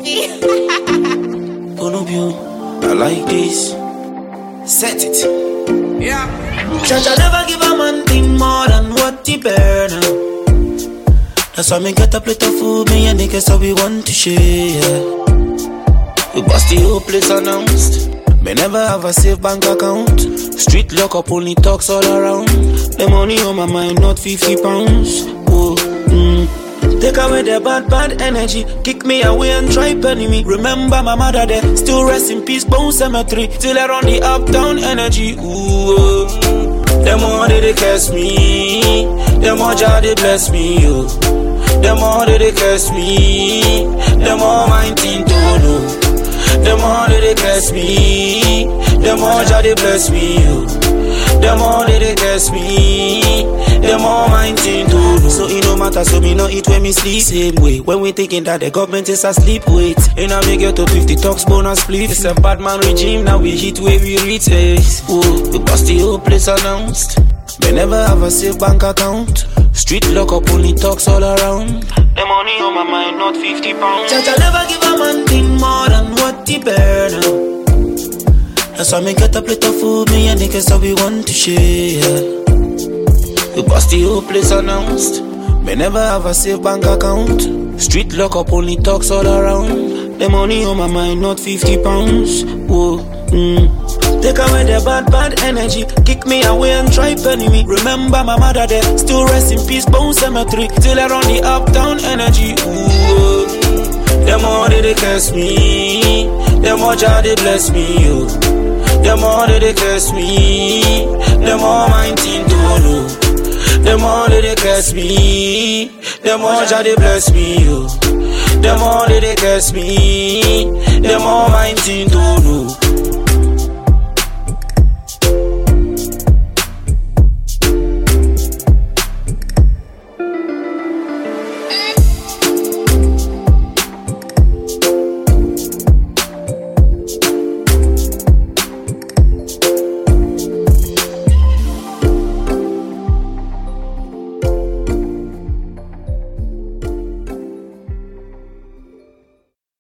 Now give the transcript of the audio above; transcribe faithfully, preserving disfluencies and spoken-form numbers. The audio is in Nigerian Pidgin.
G. Bonobio, I like this. Set it. Yeah. Judge, never give a man thing more than what he bear now. That's why me get a plate of food, me and niggas so we want to share. We bust the whole place announced. Me never have a safe bank account. Street lock up, only talks all around. The money on my mind, not fifty pounds. Whoa, mm. Take away the bad, bad energy. Kick me away and try penny me. Remember my mother there. Still rest in peace, Bone Cemetery. Till I run the uptown energy. Ooh, them more they curse me. Them more Jah they bless me. Oh. Them more they curse me. Them more mind thing to know. Them more they curse me. Them more Jah they bless me. Oh. Them more they curse me. Them more mind thing to know. So it no matter, so me no eat when me sleep. Same way, when we thinking that the government is asleep. Wait, and I make it to fifty talks bonus split. It's a bad man regime, now we hit where we reach. Oh, we bust the whole place announced. They never have a safe bank account. Street lock up, only talks all around. The money on my mind, not fifty pounds. Judge, I never give a man thing more than what he bear now. That's why me get a plate of food, me and niggas so we want to share. We bust the whole place announced. Me never have a safe bank account. Street lock up, only talks all around. The money on my mind, not fifty pounds. Whoa, mm. Take away the bad, bad energy. Kick me away and try penny me. Remember my mother there. Still rest in peace, Bone Cemetery. Till I run the uptown energy. Ooh, them more they curse me. Them more Jah they bless me. Oh. Them more they curse me. Them more mind thing to know. Them more they curse me. Them more Jah they bless me. Oh. Them more they curse me. Them more mind thing to know.